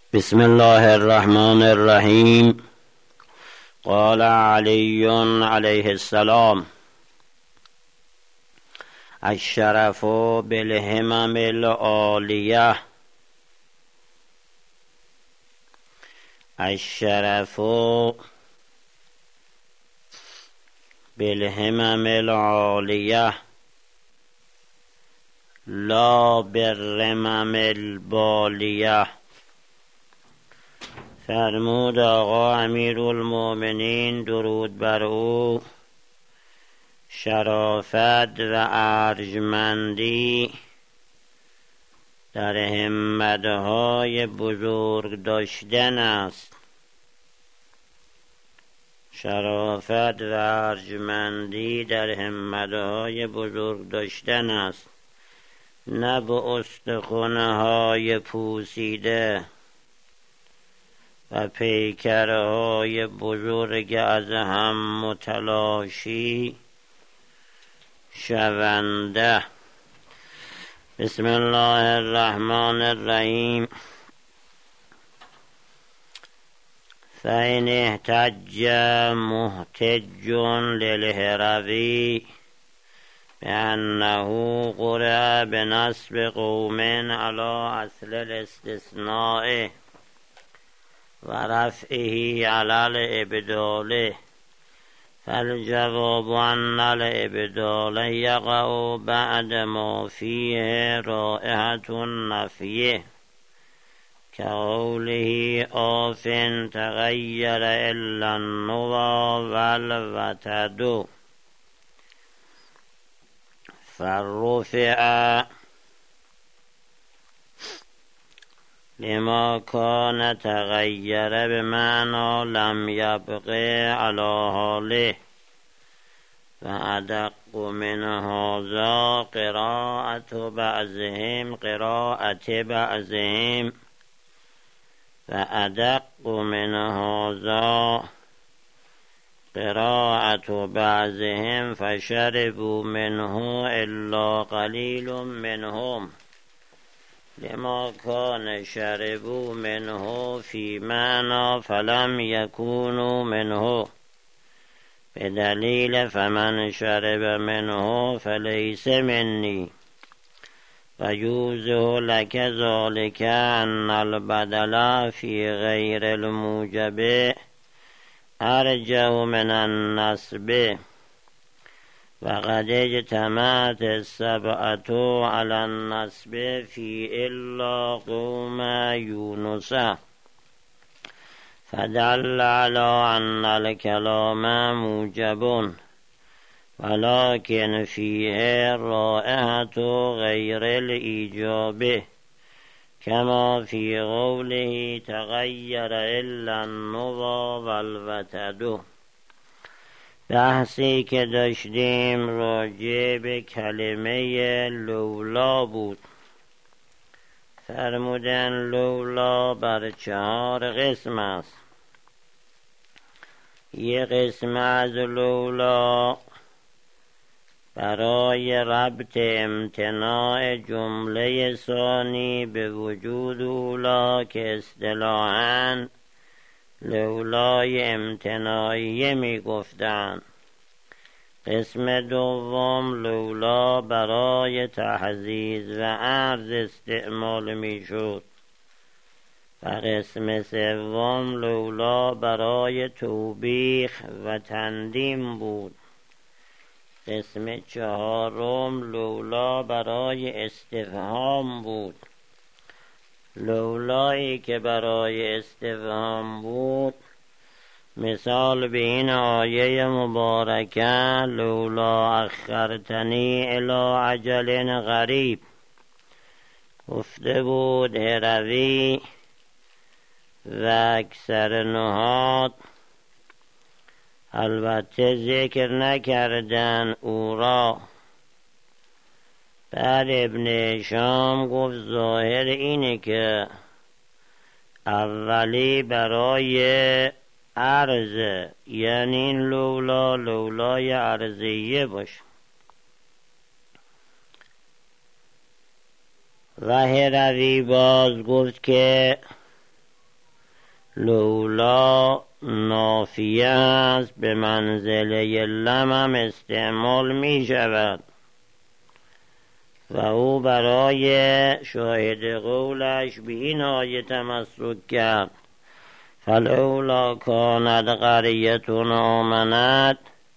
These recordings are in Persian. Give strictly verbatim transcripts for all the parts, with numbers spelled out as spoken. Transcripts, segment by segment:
بسم الله الرحمن الرحیم. قال علی علیه السلام: الشرف بالهمم العالیه. الشرف بالهمم العالیه لا بالرمم البالیه. فرمود آقا امیرالمؤمنین درود بر او: شرافت و ارجمندی در همتهای بزرگ داشتن است. شرافت و ارجمندی در همتهای بزرگ داشتن است، نه به استخوان‌های پوسیده و پیکرهای بزرگ از هم متلاشی شونده. بسم الله الرحمن الرحیم. فإن احتج محتج للهروی بأنه قرأ بنصب قوم على اصل الاستثناء و رفعه علی الابدال، فالجواب ان الابدال یقع بعد ما فیه رائحة النفی كقوله آف تغیر الا النوی والوتد. فرفع لما كان تغیر بمعنى لم يبق على حاله، وأدق من هذا قراءة بعضهم قراءة بعضهم وأدق من هذا قراءة بعضهم فشربوا منه إلا قليل منهم لما كان شربوا منه في معنى فلم يكونوا منه، بدلیل فمن شرب منه فليس مني. ويوزه لك ذلك أن البدل في غير الموجب أرجه من النسب، وقد اجتمعت السبعة على النسب في إلا قوم يونس، فدل على أن الكلام موجب ولكن فيه رائحة غير الإيجاب، كما في قوله تغير إلا النوى والوتد. بحثی که داشتیم راجع به کلمه لولا بود. فرمودن لولا بر چهار قسم است. یک قسم از لولا برای ربط امتناع جمله ثانی به وجود اولا که اصطلاحاً لولای امتناعیه می گفتند. قسم دوم لولا برای تحضیض و عرض استعمال می شد و قسم سوم لولا برای توبیخ و تندیم بود. قسم چهارم لولا برای استفهام بود. لولایی که برای استفهام بود مثال به این آیه مبارکه لولا اخرتنی الی اجل قریب گفته بود هروی و اکثر نحات، البته ذکر نکردن او را. بعد ابن هشام گفت ظاهر اینه که اولی برای عرض، یعنی این لولا لولای عرضیه باشه. و هروی باز گفت که لولا نافیه است، به منزله لم هم استعمال می شود و او برای شاهد قولش به این آیه تمسک کرد: فلولا کانت قریة آمنت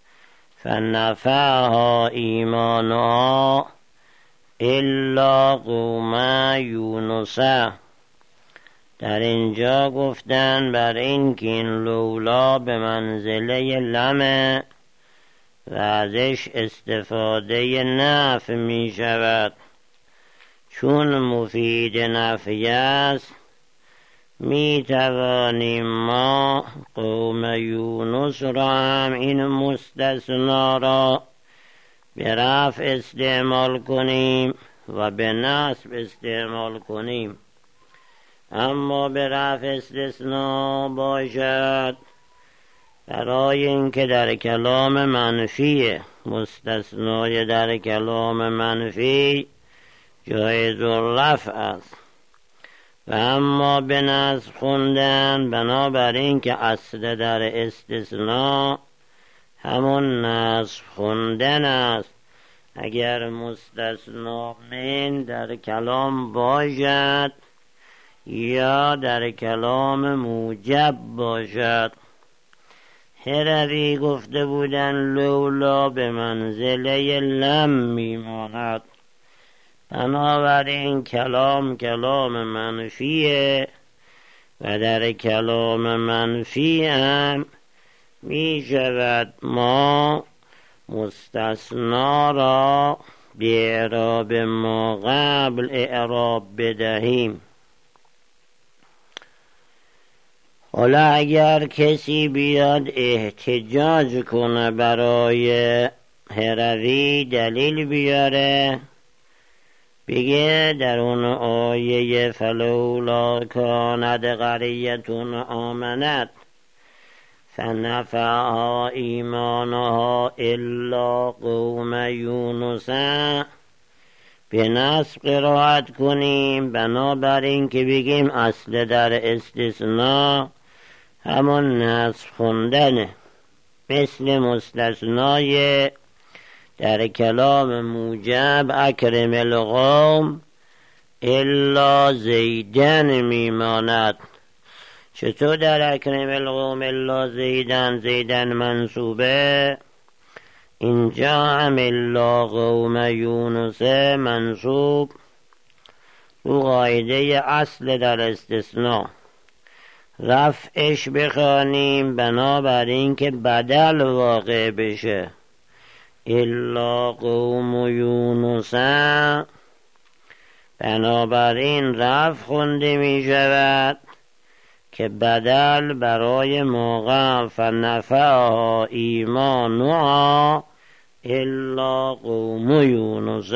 فنفعها ایمانها الا قوم یونس. در اینجا گفتن بر این که این لولا به منزله لمه و ازش استفاده نفع می شود، چون مفید نفی است می توانیم ما قوم یونس را هم این مستثنا را به رفع استعمال کنیم و به نصب استعمال کنیم. اما به رفع استثناء باشد برای اینکه در کلام منفی مستثنای در کلام منفی جایز الرفع است و اما به نصب خوندن بنابراین که اصل در استثناء همون نصب خوندن است. اگر مستثنا من در کلام باشد یا در کلام موجب باشد. هروی گفته بودن لولا به منزله لم میماند، بنابراین کلام کلام منفیه و در کلام منفی هم می شود ما مستثنا را به اعراب ما قبل اعراب بدهیم. حالا اگر کسی بیاد احتجاج کنه برای هروی دلیل بیاره، بگه در اون آیه فلولا کانت قریة آمنت فنفعها ایمانها الا قوم یونس به نصب قرائت کنیم، بنابراین که بگیم اصل در استثناء همون نصب خوندنه، مثل مستثنای در کلام موجب اکرم القوم الا زیدن میماند. چطور در اکرم القوم الا زیدن زیدن منصوبه، اینجا هم الا قوم یونس منصوب رو قاعده اصل در استثناء. رفعش بخوانیم بنابراین که بدل واقع بشه، الا قوم یونس، بنابراین رفع خونده می شود که بدل برای موقع فنفعها ایمانها الا قوم یونس.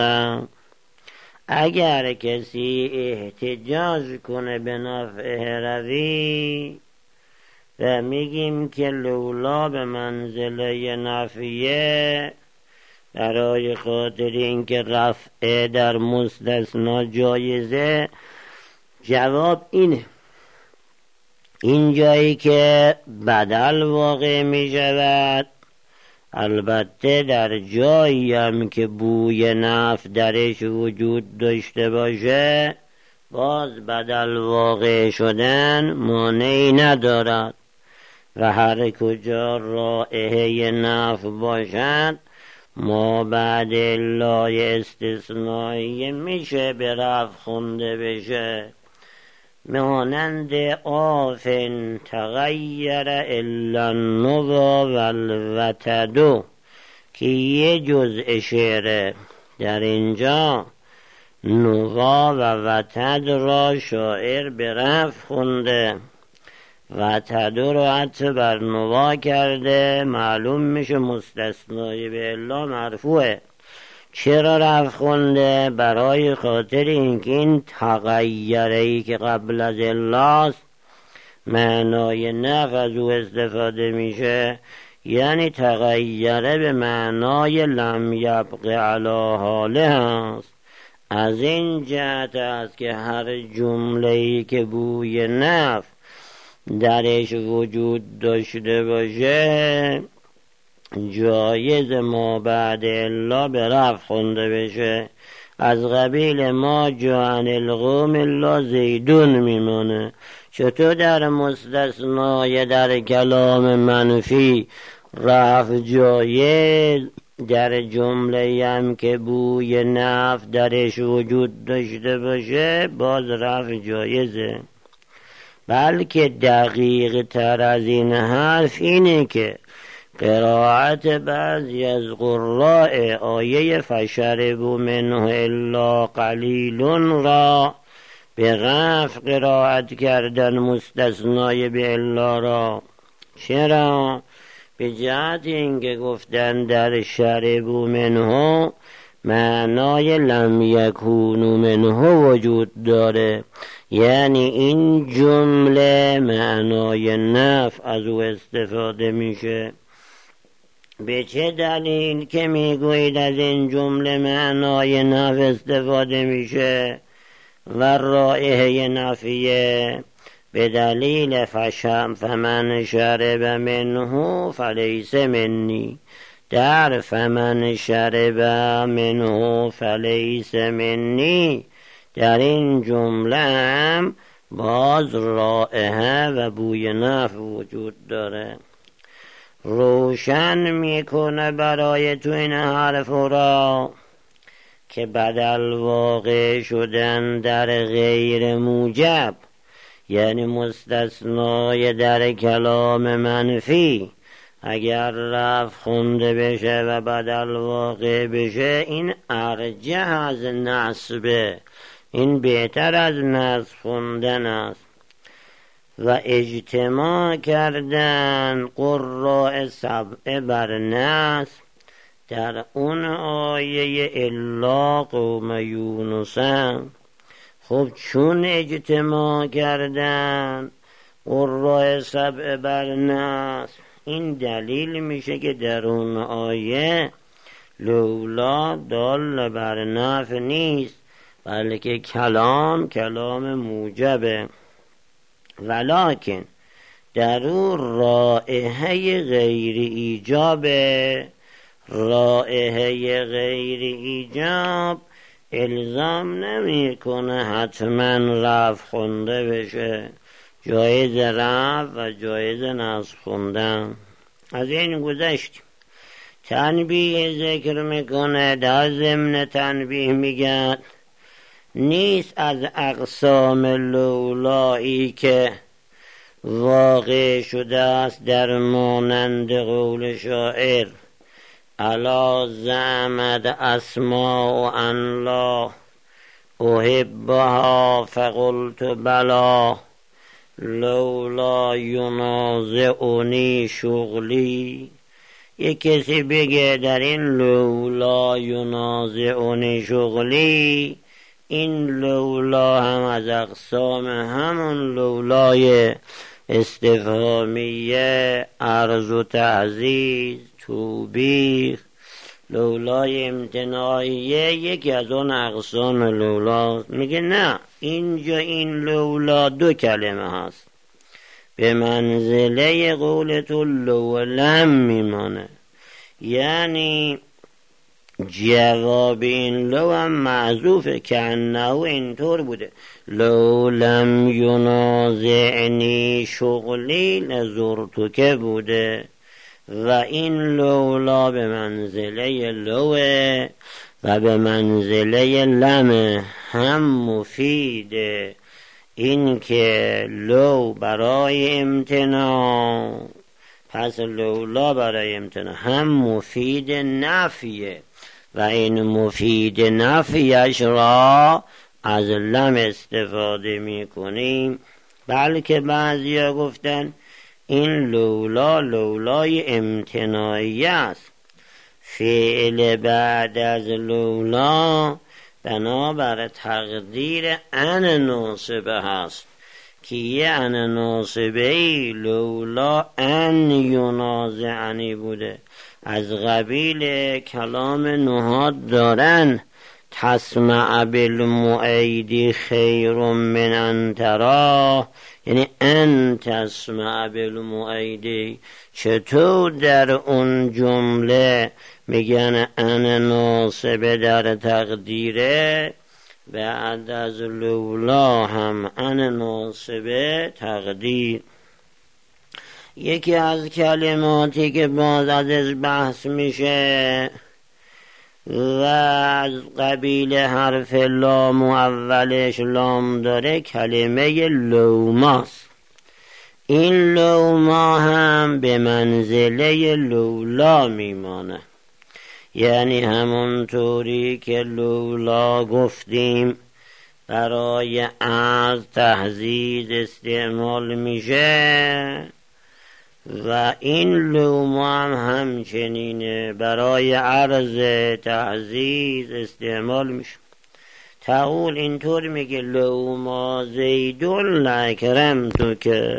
اگر کسی احتجاج کنه به نفع هروی و میگیم که لولا به منزله نفیه برای خاطر اینکه رفع در مستثنا جایزه، جواب اینه: این جایی که بدل واقع می شود، البته در جایی هم که بوی نفع درش وجود داشته باشه، باز بدل واقع شدن مانعی ندارد و هر کجا رائحه نفع باشد ما بعد لای استثنایی میشه به رفع خونده بشه. مانند آفن تغییر الا النوا والوتدو که یه جزء شعره، در اینجا نوا و وتد را شاعر به رفع خونده، وتدو را حتی بر نوا کرده، معلوم میشه مستثنای به الا مرفوعه. چرا رفع خونده؟ برای خاطر اینکه این تغییرهی که قبل از الاست معنای نفع از او استفاده میشه، یعنی تغییره به معنای لم یبق علی حاله هست. از این جهت است که هر جمله‌ای که بوی نفع درش وجود داشته باشه جایز ما بعد الا به رفع خونده بشه. از قبیل ما جعن القوم الا زیدون میمونه. چطور در مستثنای در کلام منفی رفع جایز، در جمله هم که بوی نفع درش وجود داشته باشه باز رفع جایزه؟ بلکه دقیق تر از این حرف اینه که قرائت بعضی از قراء آیه فشربوا منه الا قلیل را به رفع قرائت کردن مستثنای به الا را. چرا؟ به جهت اینکه گفتن در شربوا منه معنای لم یکونوا منه وجود داره، یعنی این جمله معنای نفع از او استفاده میشه. به چه دلیل که میگویید از این جمله معنای نفع استفاده میشه و رائحه نفیه؟ به دلیل فشم فمن شرب منه فلیس منی. در فمن شرب منه فلیس منی در این جمله هم باز رائحه و بوی نفع وجود داره. روشن میکنه برای تو این حرف را که بدل واقع شدن در غیر موجب، یعنی مستثنای در کلام منفی اگر رفع خونده بشه و بدل واقع بشه این ارجح از نصبه، این بهتر از نصب خوندن است. و اجتماع کردن قراء سبع بر نصب در اون آیه الا قوم یونسن. خب چون اجتماع کردن قراء سبع بر نصب، این دلیل میشه که در اون آیه لولا دال بر نفع نیست، بلکه کلام کلام موجبه. ولکن در او رائحه غیر ایجابه. رائحه غیر ایجاب الزام نمی کنه حتما رفع خونده بشه، جایز رفع و جایز نصب خوندن. از این گذشت تنبیه ذکر میکنه. در ضمن تنبیه میگن نیست از اقسام لولایی که واقع شده است در مانند قول شاعر الا زعمد اسماء ان لا احبها فقلت بلا لولا ینازعنی شغلی. یک کسی بگه در این لولا ینازعنی شغلی، این لولا هم از اقسام همون لولای استفهامیه، عرض و تعزیز، توبیخ، لولای امتناعیه یکی از اون اقسام لولاست. میگه نه، اینجا این لولا دو کلمه هست، به منزله قول تو لولم میمانه، یعنی جواب این لو هم معذوفه که انه اینطور بوده لو لم ینازعنی شغلی لزرتک بوده و این لولا به منزله لوه و به منزله لمه. هم مفیده این که لو برای امتناع، پس لولا برای امتناع، هم مفید نفیه و این مفید نفیش را از لم استفاده می کنیم. بلکه بعضی ها گفتن این لولا لولای امتناعی است. فعل بعد از لولا بنابر تقدیر ان ناصبه هست که یه ان ناصبه ای لولا ان ینازعنی بوده. از قبیل کلام نحات دارن تسمع بالمؤید خیر من ان تراه، یعنی ان تسمع بالمؤیدی، چطور در اون جمله میگن ان ناصبه در تقدیره، بعد از لولا هم ان ناصبه تقدیر. یکی از کلماتی که باز ازش بحث میشه و از قبیل حرف لام و اولش لام داره کلمه لوماست. این لوما هم به منزله لولا میمانه، یعنی همونطوری که لولا گفتیم برای از تهذیب استعمال میشه و این لوما هم همچنینه برای عرض تعزیز استعمال میشه. تقول اینطور میگه لوما زیدون لکرم تو که،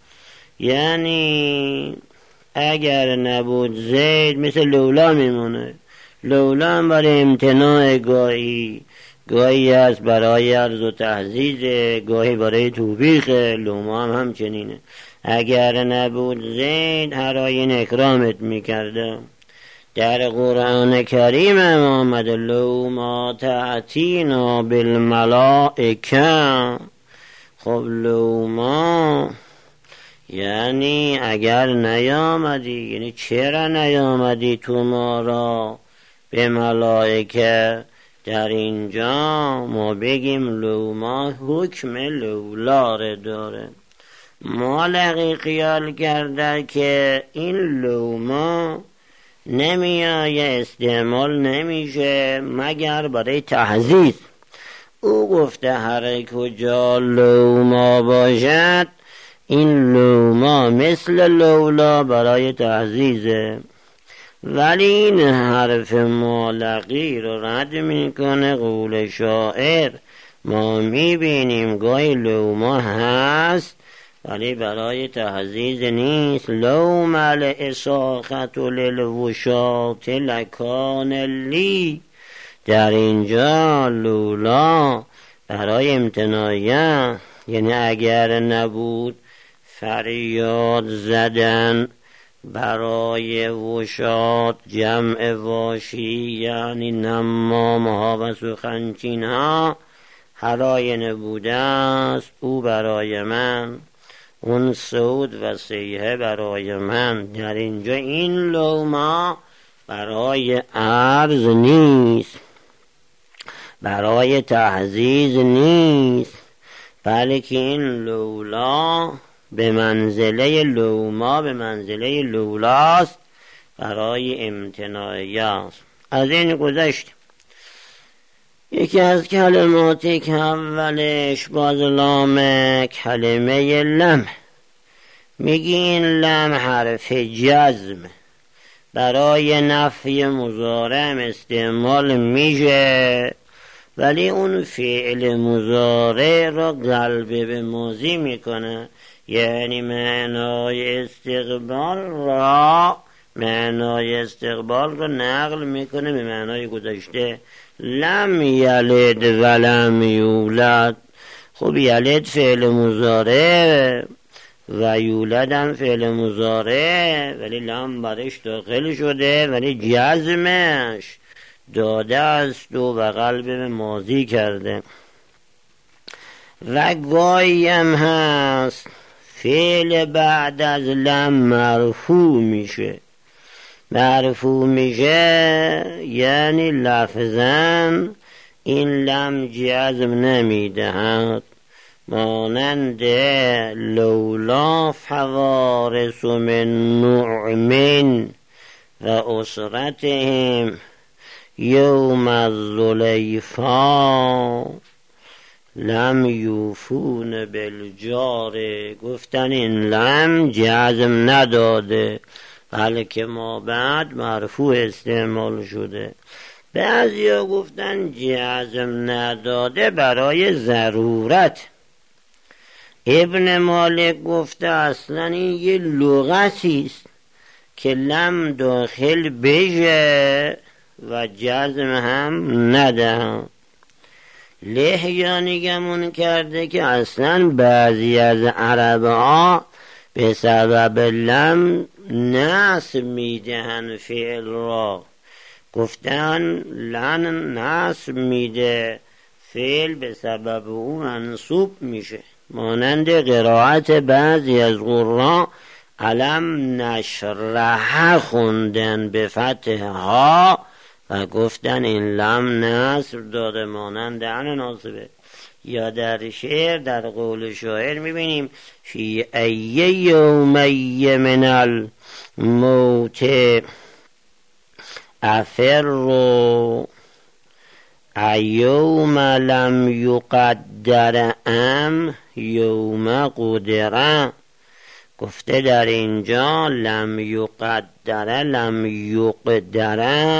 یعنی اگر نبود زید مثل لولا میمونه. لولا هم برای امتناع گاهی گاهی است برای عرض و تهذیز، گاهی برای توبیخ. لوما هم همچنینه، اگر نبود زید هر آیین اکرامت میکرده. در قرآن کریم هم آمد لوما تأتینا بالملائکه. خب لوما یعنی اگر نیامدی، یعنی چرا نیامدی تو ما را به ملائکه. در اینجا ما بگیم لوما حکم لولا داره. مالقی خیال کرده که این لوما نمیایه استعمال نمیشه مگر برای تهذیب. او گفته هر کجا لوما باشد این لوما مثل لولا برای تهذیبه. ولی این حرف مالقی رو رد میکنه قول شاعر. ما میبینیم گاهی لوما هست ولی برای تهذیب نیست. لوم الاساخت للوشات لکان لی. در اینجا لولا برای امتناعیه، یعنی اگر نبود فریاد زدن برای وشات جمع واشی یعنی نمام ها و سخنچین ها هرای نبوده است او برای من، اون صوت و صیحه برای من. در اینجا این لوما برای عرض نیست، برای تعزیز نیست، بلکه این لولا به منزله لوما به منزله لولاست، برای امتناعی است. از این گذشت یکی از کلماتی که اولش باز لام کلمه لم. میگی این لم حرف جزم برای نفی مضارع استعمال میشه، ولی اون فعل مضارع را قلب به ماضی میکنه، یعنی معنای استقبال را معنای استقبال را نقل میکنه به معنای گذشته. لم یلد ولم یولد. خب یلد فعل مضارع و یولد هم فعل مضارع، ولی لم برش داخل شده ولی جزمش داده است و قلب به ماضی کرده. و گاهی هم هست فعل بعد از لم مرفوع میشه. مرفوع میشه یعنی لفظاً این لم جزم نمیدهد، مانند لولا فوارس من نعم و اسرتهم یوم الزلیفا لم یوفون بالجار. گفتن این لم جزم نداده بلکه ما بعد مرفوع استعمال شده. بعضی ها گفتن جزم نداده برای ضرورت. ابن مالک گفته اصلا این یه لغتی است که لم داخل بشه و جزم هم نده، لحیانیگمون کرده که اصلا بعضی از عرب ها به سبب لم نصب میدهن فعل را، گفتن لن نصب میده، فعل به سبب او منصوب میشه. مانند قرائت بعضی از قراء علم نشرح خوندن به فتح ها و گفتن این لم نصب داده، مانند ان ناصبه. یا در شعر، در قول شاعر میبینیم فی ای یومی من الموت افر ایوم لم یقدر ام یوم قدر. گفته در اینجا لم یقدر لم یقدر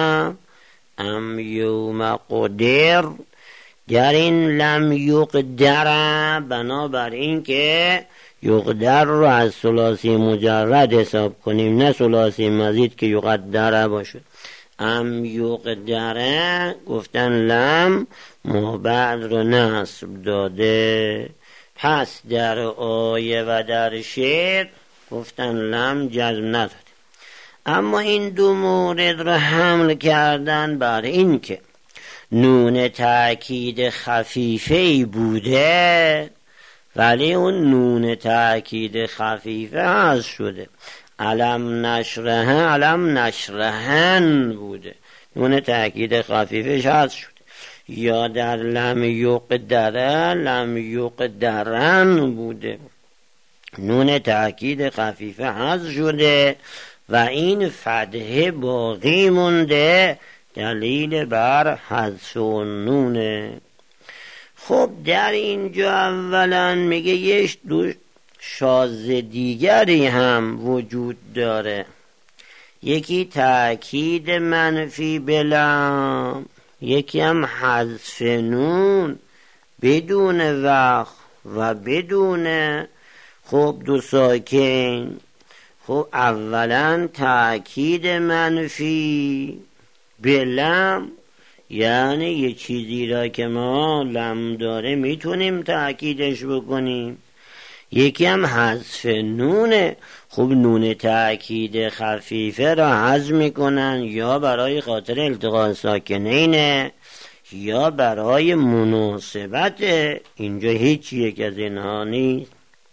ام یوم قدر. در این لم یقدر بنابر این که یقدر رو از ثلاثی مجرد حساب کنیم، نه ثلاثی مزید که یقدر باشه. ام یقدر گفتن لم ما بعد رو نصب داده. پس در آیه و در شعر گفتن لم جزم نداده. اما این دو مورد رو حمل کردن بر این که نون تأکید خفیفه‌ای بوده ولی اون نون تأکید خفیفه حذف شده. علم نشرح علم نشرحن بوده، نون تأکید خفیفش حذف شده. یا در لم یقدر لم یقدرن بوده، نون تأکید خفیفه حذف شده و این فتحه باقی مونده، دلیل بر حذف نونه. خب در اینجا اولا میگه یک دو شاذ دیگری هم وجود داره، یکی تأکید منفی بلم، یکی هم حذف نون بدون وقف و بدون خب دو ساکن. خب اولا تأکید منفی بلم یعنی یه چیزی را که ما لم داره میتونیم تأکیدش بکنیم. یکی هم حذف نونه. خب نون تأکید خفیفه را حذف میکنن یا برای خاطر التقاء ساکنینه یا برای مناسبت. اینجا هیچ یک از اینها نیست.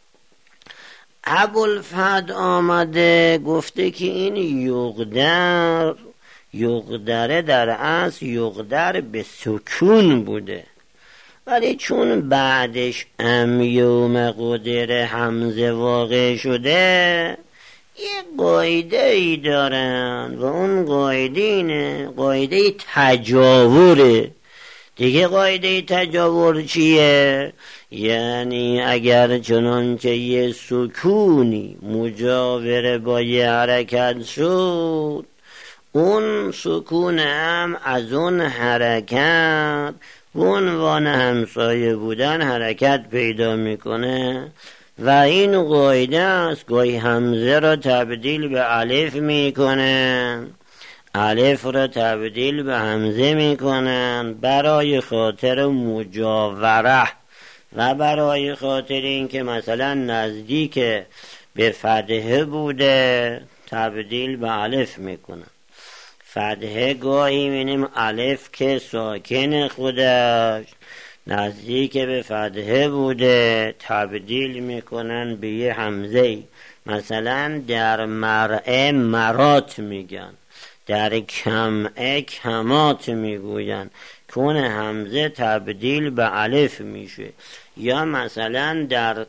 ابوالفضل آمده گفته که این یقدر یقدره در اصل یقدر به سکون بوده، ولی چون بعدش ام یوم قدر حمزه واقع شده یه قاعده ای دارن و اون قاعده اینه، قاعده تجاوره دیگه. قاعده تجاور چیه؟ یعنی اگر چنانچه یه سکونی مجاور با یه حرکت شد، اون سکون هم از اون حرکت به عنوان همسایه بودن حرکت پیدا میکنه و این قاعده است. گاهی حمزه را تبدیل به الف میکنن، الف را تبدیل به حمزه میکنن برای خاطر مجاوره و برای خاطر این که مثلا نزدیک به فتحه بوده تبدیل به الف میکنن. فتحه گاهی می‌بینیم الف که ساکن خودش نزدیک به فتحه بوده تبدیل میکنن به یه حمزه. مثلا در مرعه مرات میگن، در کمعه کمات میگوین، کون حمزه تبدیل به الف میشه. یا مثلا در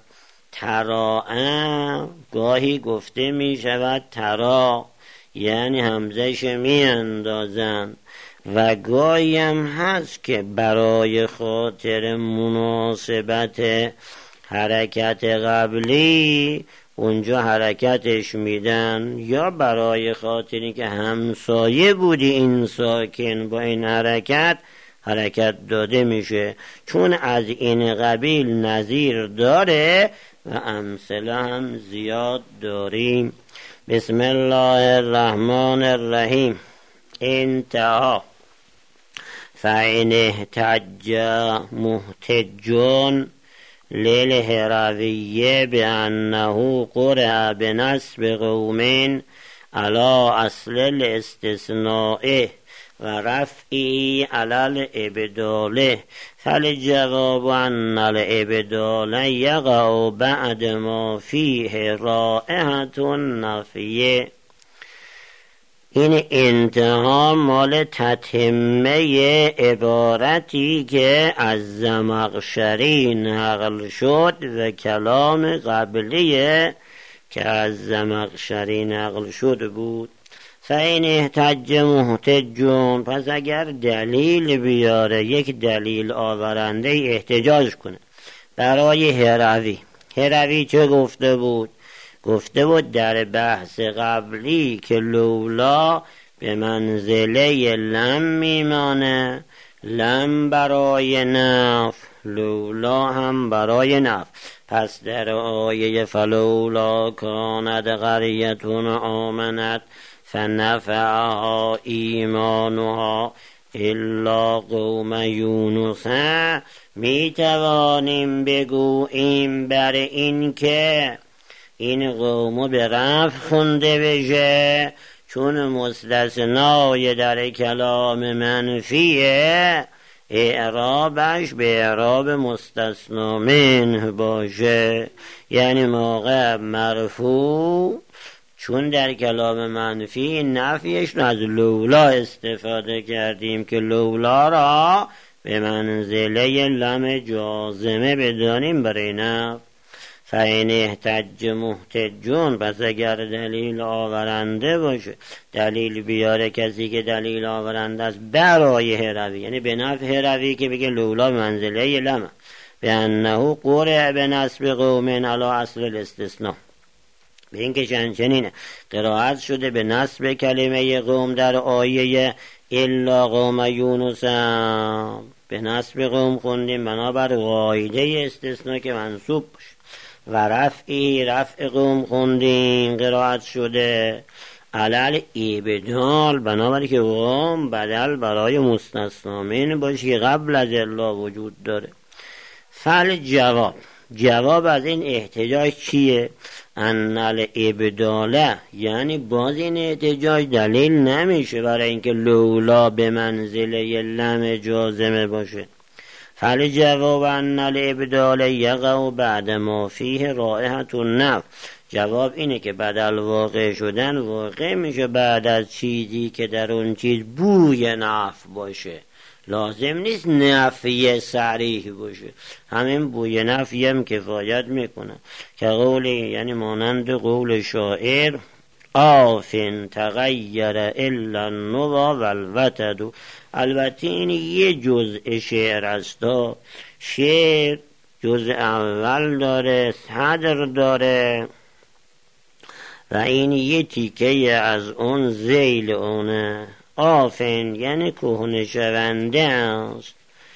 تراء گاهی گفته میشود ترا، یعنی حمزهش می اندازن. و گاهی هم هست که برای خاطر مناسبت حرکت قبلی اونجا حرکتش میدن، یا برای خاطری که همسایه بودی این ساکن با این حرکت حرکت داده میشه. چون از این قبیل نظیر داره و امثله هم زیاد داریم. بسم الله الرحمن الرحیم. انتها. فإن احتج محتج للهرویه بأنه قرأ بنصب قوم على اصل الاستثناء و رفعی علی الابدال فالجواب ان الابدال یقع بعد ما فیه رائحة النفی. این انتها مال تتمه عبارتی که از زمخشری نقل شد و کلام قبلیه که از زمخشری نقل شده بود. فإن احتج محتج، پس اگر دلیل بیاره، یک دلیل آورنده احتجاج کنه برای هروی. هروی چه گفته بود؟ گفته بود در بحث قبلی که لولا به منزله لم میمانه، لم برای نفی، لولا هم برای نفی. پس در آیه فلولا کانت قریة آمنت فنفعها ایمانها الا قوم یونس می توانیم بگوییم بر این که این قومو به رفع خونده بشه، چون مستثنای در کلام منفیه اعرابش به اعراب مستثنا منه باشه، یعنی موقع مرفوع، چون در کلام منفی نفیش رو از لولا استفاده کردیم که لولا را به منزله لم جازمه بدانیم برای نفی. فإن احتج محتجون، پس اگر دلیل آورنده باشه، دلیل بیاره کسی که دلیل آورنده است برای هروی، یعنی به نفع هروی که بگه لولا منزله لمه، به انه قرأ به نصب قوم علی اصل الاستثناء، به این که چنینه قرائت شده به نصب کلمه قوم در آیه الا قوم یونس، به نصب قوم خوندیم بنابر قاعده استثناء که منصوب باشه، و رفعی رفع قوم خوندیم قرائت شده علل ابدال، بنابراین که قوم بدل برای مستثنا منه باشه که قبل از الا وجود داره. فل جواب، جواب از این احتجاج چیه؟ ان الابداله، یعنی باز این احتجاج دلیل نمیشه برای اینکه لولا به منزله لم جازمه باشه. فل جواب ان الابدال یقع بعد ما فیه رائحة النفی، جواب اینه که بدل واقع شدن واقع میشه بعد از چیزی که در اون چیز بوی نفی باشه، لازم نیست نفی صریح باشه، همین بوی نفی هم کفایت میکنه که قولی، یعنی مانند قول شاعر آفن تغییر الا النوی والوتد. البته این یه جزء شعر است، شعر جزء اول داره، صدر داره و این یه تیکه از اون ذیل اونه. آفن یعنی کهنه شونده است،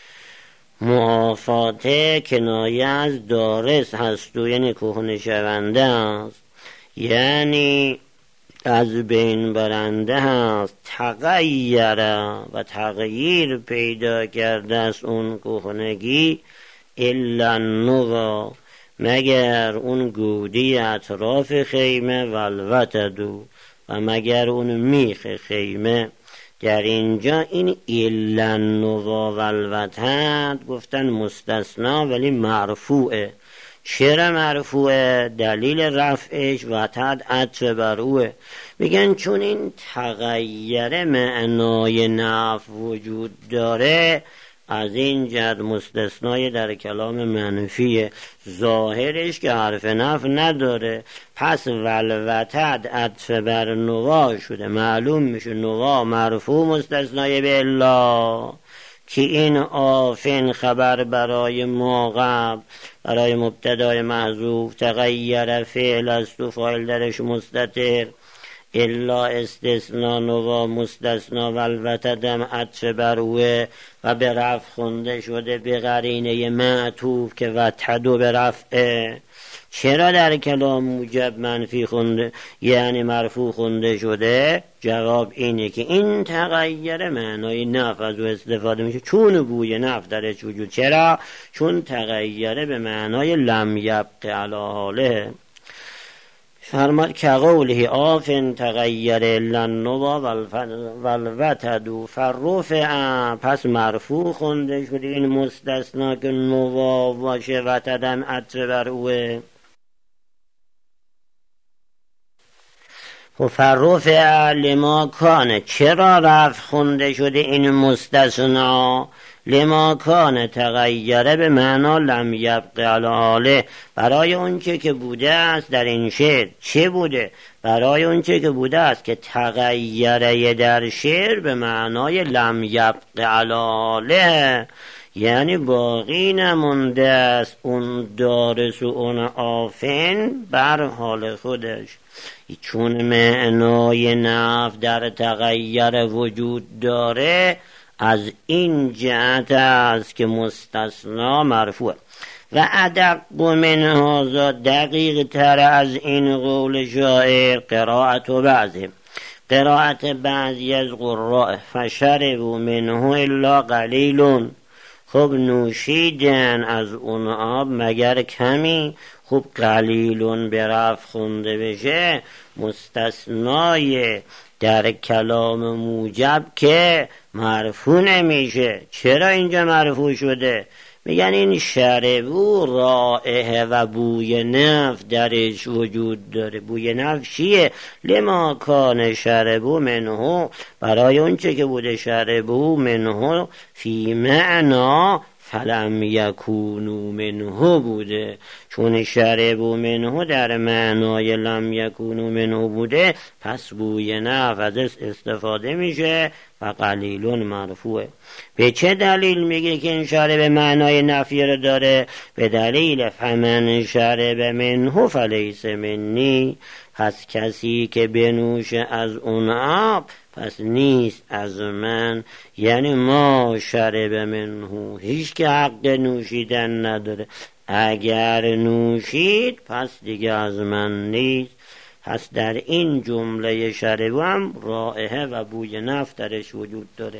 معافاته کنایه از دارس هست و یعنی کهنه شونده است، یعنی از بین برنده هست. تغییر و تغییر پیدا کرده است اون کهنگی، الا النوی، مگر اون گودی اطراف خیمه، والوتدو، و مگر اون میخ خیمه. در اینجا این الا النوی والوتد گفتن مستثنا ولی مرفوعه. چرا مرفوعه؟ دلیل رفعش وتد عطف بر اوه. میگن چون این تغییر معنای نفی وجود داره، از این جهت مستثنای در کلام منفیه، ظاهرش که حرف نفی نداره، پس والوتد عطف بر نوا شده، معلوم میشه نوا مرفوع مستثنای به الا، که این آفن خبر برای ما قبل، برای مبتدای محذوف، تغییر فعل است و فاعل درش مستتر، الا استثناء نوا مستثنا والوتدم عطف بر اوه و به رفع خونده شده به قرینه معطوف که وتدو به رفعه. چرا در کلام موجب منفی خونده یعنی مرفوع خونده شده؟ جواب اینه که این تغییر معنای نفی از او استفاده میشه چون بوی نفی درش وجود. چرا؟ چون تغییر به معنای لم یبق علی حاله. فرماد که قوله آفن تغییر لنوا والوتد فرفع، پس مرفوع خونده شده این مستثنا که نوا باشه، وتدم عطف بر اوه. و فرفع لما کانه، چرا رفع خونده شده این مستثنا؟ لما کان تغییره به معنا لم یبق علی حاله، برای اونچه که بوده است در این شعر. چه بوده؟ برای اونچه که بوده است که تغییره در شعر به معنای لم یبق علی حاله، یعنی باقی نمونده است اون دارس و اون آفن بر حال خودش. چون معنای نفی در تغییر وجود داره، از این جهت است که مستثنا مرفوع. و ادق من هذا، دقیق تر از این قول شاعر، قرائت و بعضی قرائت بعضی از قراء فشربوا منه الا قلیل، خب نوشیدن از اون آب مگر کمی. خب قلیلون به رفع خونده بشه مستثنای در کلام موجب که مرفوع نمیشه. چرا اینجا مرفوع شده؟ میگن این شربو رائحه و بوی نفی درش وجود داره. بوی نفی چیه؟ لما کان شربو منه، برای اونچه که بوده شربو منه فی معنا فلم یکونو منه بوده. چون شربو منه در معنای لم یکونو منه بوده، پس بوی نفی ازش استفاده میشه و قلیلون مرفوعه. به چه دلیل میگه که این شرب معنای نفی رو داره؟ به دلیل فمن شرب منه فلیس منی، پس کسی که بنوشه از اون آب پس نیست از من. یعنی ما شرب منه، هیچ که حق نوشیدن نداره. اگر نوشید پس دیگه از من نیست. پس در این جمله شرب هم رائحه و بوی نفی درش وجود داره.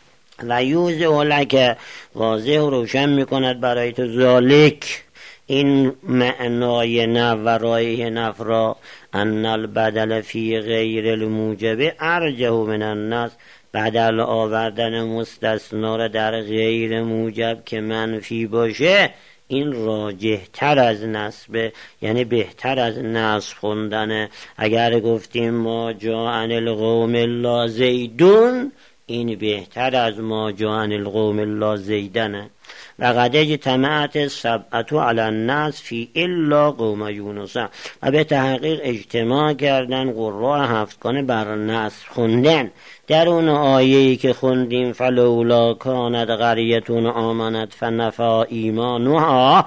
و یوز اولک واضح و روشن میکند برای تو ذالک، این معنای نفی و رائحه نفی را، ان البدل فی غیر الموجب ارجح من النص، بدل آوردن مستثنا را در غیر موجب که منفی باشه این راجح تر از نصب، یعنی بهتر از نصب خوندنه. اگر گفتیم ما جاءن القوم الا زیدون، این بهتر از ما جاءن القوم الا زیدنه. و قد اجتمعت سبعة علی النصب فی الا قوم یونس، و به تحقیق اجتماع کردن قراء هفتگانه بر نصب خوندن در اون آیه‌ای که خوندیم فلولا کانت قریة آمنت فنفع ایمانها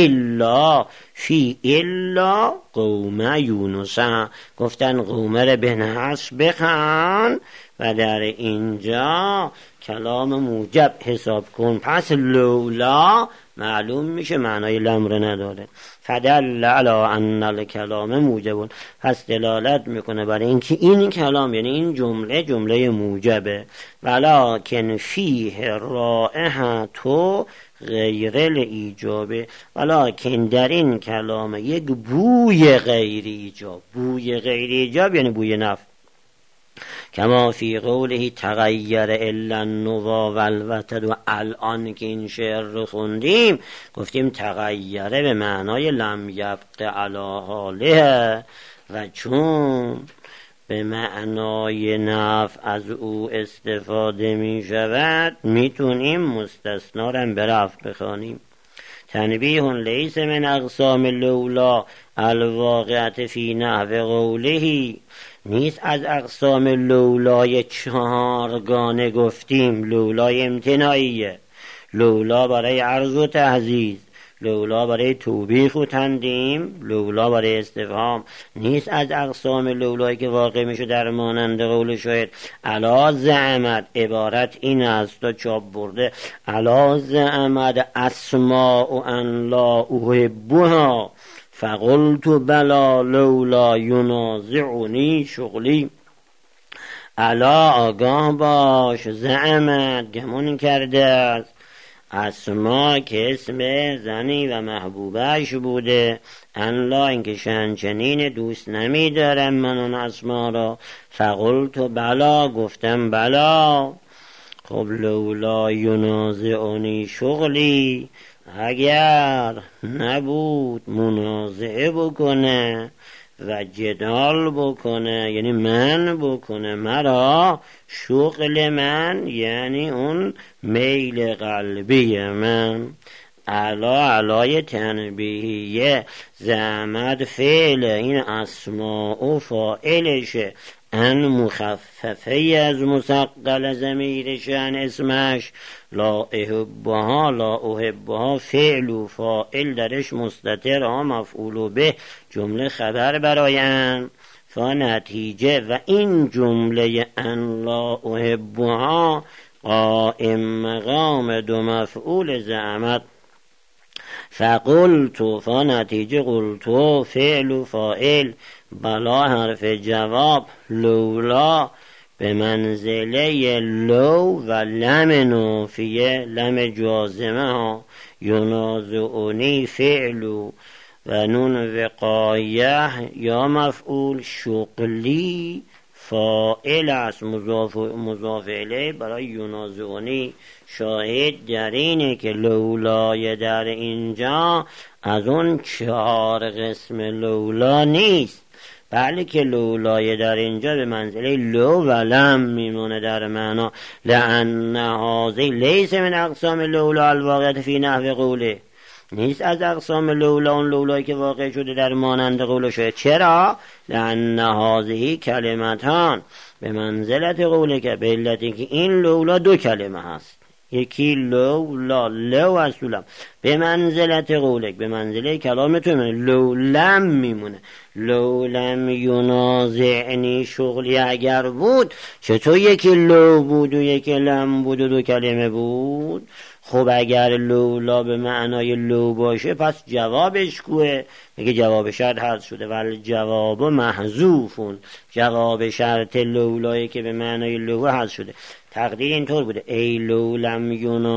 الا فی الا قوم یونس. گفتن قوم را به نصب بخوان و در اینجا کلام موجب حساب کن. پس لولا معلوم میشه معنای لم را نداره. فدل علی ان الکلام موجب، پس دلالت میکنه برای اینکه این کلام یعنی این جمله جمله موجبه. ولکن فیه رائحه تو غیر الایجابه، ولکن در این کلام یک بوی غیر ایجاب. بوی غیر ایجاب یعنی بوی نفی. کما فی قوله تغییر الا النوا والوتد، و الان که این شعر رو خوندیم گفتیم تغییره به معنای لم یبق علی حاله، و چون به معنای نفی از او استفاده می شود میتونیم مستثنا را به رفع بخوانیم. تنبیه لیس من اقسام لولا الواقعه فی نحو قوله، نیست از اقسام لولای چهارگانه گفتیم. لولای امتناعیه، لولا برای عرض و تعزیز، لولا برای توبیخ و تندیم، لولا برای استفهام. نیست از اقسام لولایی که واقع میشه در مانند قول شاید الا زعمت، عبارت این است تا چاپ برده الا زعمت اسماء ان لا احبها فقلت بلا لولا ینازعنی شغلی. الا آگاه باش، زعمت گمان کرده است اسما که اسم زنی و محبوبش بوده، انلا اینکه شنچنین دوست نمی دارم من اون اسما را. فقلت بلا، گفتم بلا. خب لولا ینازعنی شغلی، اگر نبود منازعه بکنه و جدال بکنه، یعنی من بکنه مرا، شغل من یعنی اون میل قلبی من. علا علای تنبیهیه، زحمت فعل این اسماء و فاعلشه، ان مخففه از مثقل ضمیرشن اسمش. لا احبها، لا احبها فعل و فاعل درش مستتر، ها مفعول به جمله خبر براین. فنتیجه و این جمله ان لا احبها قائم مقام دو مفعول زعمت. فقلت، فنتیجه قلتو فعل و فاعل، بلا حرف جواب، لولا به منزله لو و لم نافیه، لم جازمه ها، ینازعنی فعل و نون وقایه یا مفعول، شغلی فاعل است مضاف مضاف الیه برای ینازعنی. شاهد در اینه که لولای در اینجا از اون چهار قسم لولا نیست، بله که لولای در اینجا به منزله لو و لم میمونه در معنا. لأن هذه لیس من اقسام لولا الواقعه فی نحو قوله، نیست از اقسام لولا اون لولایی که واقع شده در مانند قول شده. چرا؟ لأن هذه کلمتان به منزلت قوله، که به علتی که این لولا دو کلمه هست، یکی لولا لو اصولم به منزلت قولک، به منزله کلام تو میمونه، لولم میمونه. لولم ینازعنی شغلی اگر بود، چطور یکی لو بود و یکی لم بود و دو کلمه بود؟ خب اگر لولا به معنای لو باشه پس جوابش کوه؟ میگه جواب شرط حذف شده، ولی جواب محذوفون، جواب شرط لولایی که به معنای لو حذف شده. تقدیر اینطور بوده ای لولم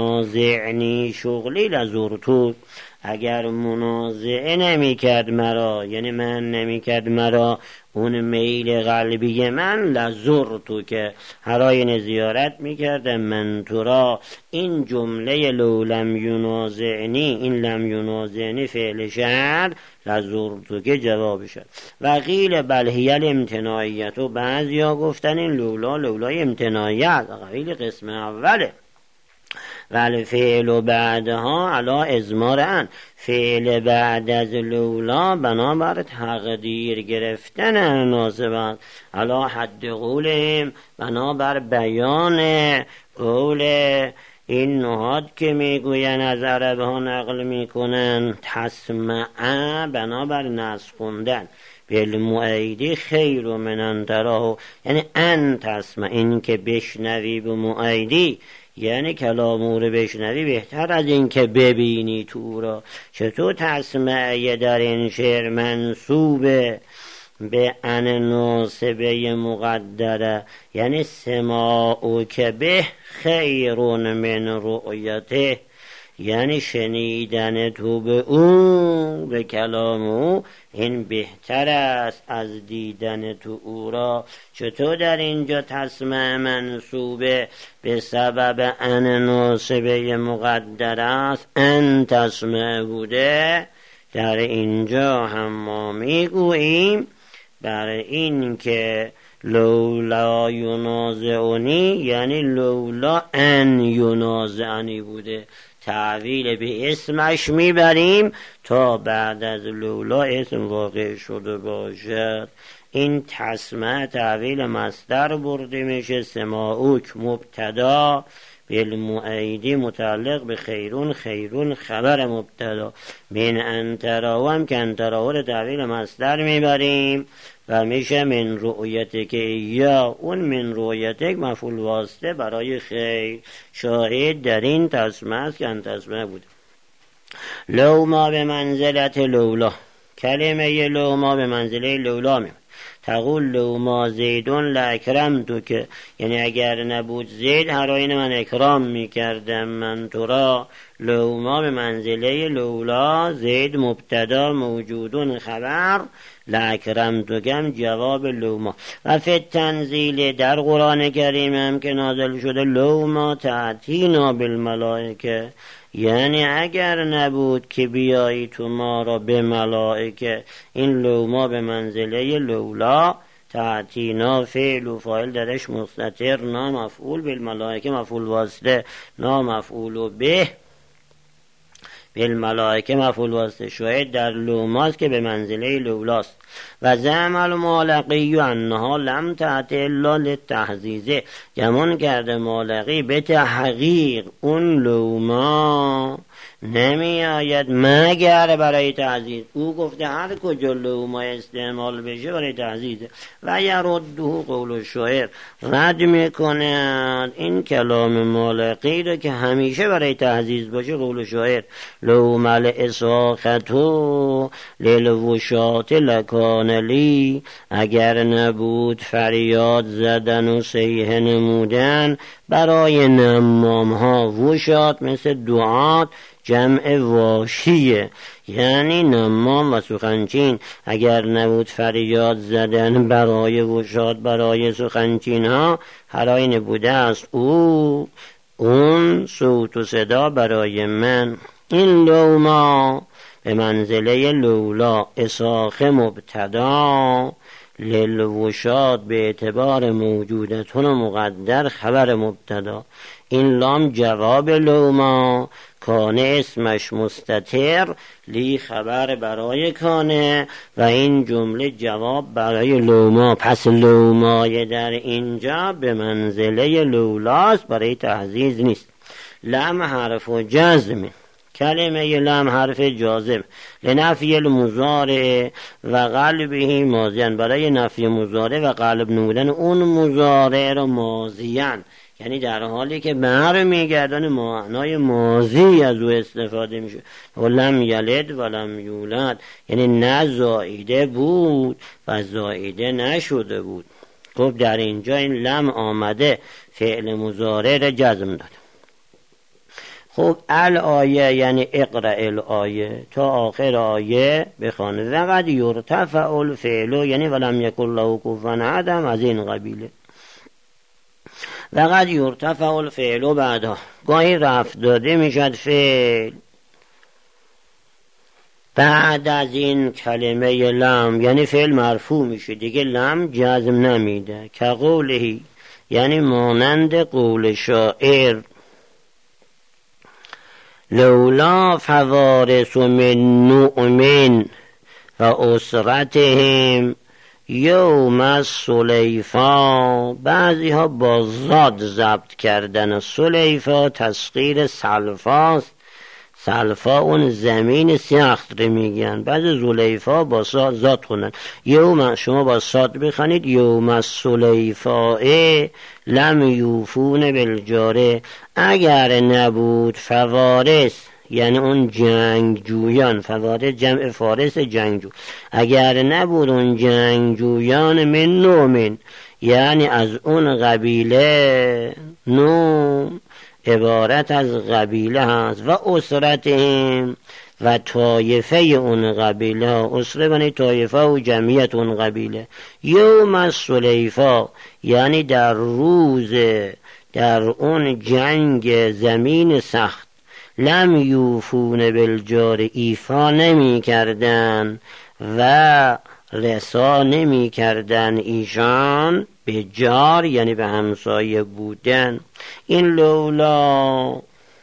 ینازعنی شغلی لزرتو، اگر منازعه نمی کرد مرا، یعنی من نمی کرد مرا اون میل قلبی من، لزرتو که هراین زیارت می کردم من تو را. این جمله لولم ینازعنی، این لم ینازعنی فعل شرط، لزرتو که جواب شد. و قیل بل هی الامتناعیت، و بعضی ها گفتن این لولا لولای امتناعیت، قیل قسم اوله. ولی فعل و بعدها علا ازمارن، فعل بعد از لولا بنابر تقدیر گرفتن ناصبان، علا حد قولهم بنابر بیان قول این نهاد که میگوین از عرب ها نقل میکنن، تسمعه بنابر نسخ خوندن، بالمؤیدی خیر من ان تراه، یعنی ان تسمع، این که بشنوی به مؤیدی یعنی کلام او رو بشنوی بهتر از این که ببینی تو را. چطور تسمعه در این شعر منصوبه به ان ناصبه مقدره، یعنی سماعو که به خیرون من رؤیته، یعنی شنیدن تو به او، به کلام او، این بهتر است از دیدن تو او را. چطور در اینجا تسمع منصوبه به سبب ان ناصبه مقدر است، ان تسمع بوده، در اینجا هم ما میگوییم برای این که لولا ینازعنی یعنی لولا ان ینازعنی بوده، تعویل به اسمش میبریم تا بعد از لولا اسم واقع شده باشد. این تسمع تعویل مصدر برده میشه، سماعوک مبتدا، بالمؤیدی متعلق به خیرون، خیرون خبر مبتدا، من انتراو هم که انتراو رو تعویل مصدر میبریم و میشه من رؤیتک، یا اون من رؤیتک مفعول واسطه برای خیر. شاهد در این تسمع است که ان تسمع بود. لو ما به منزلت لولا، کلمه لوما به منزله لولا میمونه. تقول لوما زیدون لاکرمتو، که یعنی اگر نبود زید هر آینه من اکرام میکردم من تو را. لوما به منزله لولا، زید مبتدا موجودون خبر، لاکرمتو گم جواب لوما. و فی تنزیل در قرآن کریم هم که نازل شده لوما تأتینا بالملائکه، یعنی اگر نبود که بیایی تو ما را به ملائکه. این لوما به منزله لولا، تأتینا فعل و فاعل درش مستتر، نامفعول بالملائکه مفعول واسطه، نامفعول به بالملائکه مفعول واسطه. شاید در لوماست که به منزله لولاست. و زعم المالقی انها لم تأت الا للتحزیزه، گمان کرده مالقی به تحقیق اون لوما نمی آید مگر برای تعزیز. او گفته هر کجا لوما استعمال بشه برای تعزیزه. و یرده قول شاعر، رد میکند این کلام مالقی رو که همیشه برای تعزیز باشه قول شاعر. لوما لاساختو للوشات لکان لی، اگر نبود فریاد زدن و صیحه نمودن برای نمام ها. وشات مثل دعات جمع واشیه، یعنی نمام و سخنچین. اگر نبود فریاد زدن برای وشات برای سخنچین ها، هر آینه بوده است او اون صوت و صدا برای من. این لوما به منزله لولا، اساخ مبتدا، للوشاد به اعتبار موجودتون و مقدر خبر مبتدا. این لام جواب لوما، کانه اسمش مستتر، لی خبر برای کانه و این جمله جواب برای لوما. پس لومای در اینجا به منزله لولاست، برای تحزیز نیست. لم حرف و جزم، کلمه لم حرف جازم، لنفی المضارع و قلبه ماضیان، برای نفی مضارع و قلب نمودن اون مضارع را ماضیان، یعنی در حالی که بر میگردن معنای ماضی از او استفاده میشه. و لم یلد و لم یولد، یعنی نه زائیده بود و زائیده نشده بود. خب در اینجا این لم آمده فعل مضارع را جزم داد. خب الآیه یعنی اقرأ الآیه، تا آخر آیه بخوانه. و قد یرتفع الفعل، یعنی ولم یکن له کفوا احد، از این قبیله. و قد یرتفع الفعل بعدا، گاهی رفع داده میشد فعل بعد از این کلمه لم، یعنی فعل مرفوع میشه دیگه، لم جزم نمیده. که قولهی، یعنی مانند قول شاعر، لولا فوارس من نؤمن و اسرتهم یوم السلیفا. بعضی ها با زاد ضبط کردن. سلیفا تسخیر سلفاست، سلفا اون زمین سخت رو میگن. بعض زلیفا با زاد خوندن. یوم، شما با صاد بخونید یوم السلیفا لم یوفون بالجاره، اگر نبود فوارس یعنی اون جنگجویان، فوارس جمع فارس جنگجو، اگر نبود اون جنگجویان من نومن، یعنی از اون قبیله، نوم عبارت از قبیله هست، و اسرتهم و طایفه اون قبیله، اسره بنی طایفه و جمعیت اون قبیله. یوم السلیفا یعنی در روز، در اون جنگ زمین سخت، لم یوفون بالجار ایفا نمی کردن و رسا نمی کردن ایشان به جار، یعنی به همسایه بودن. این لولا،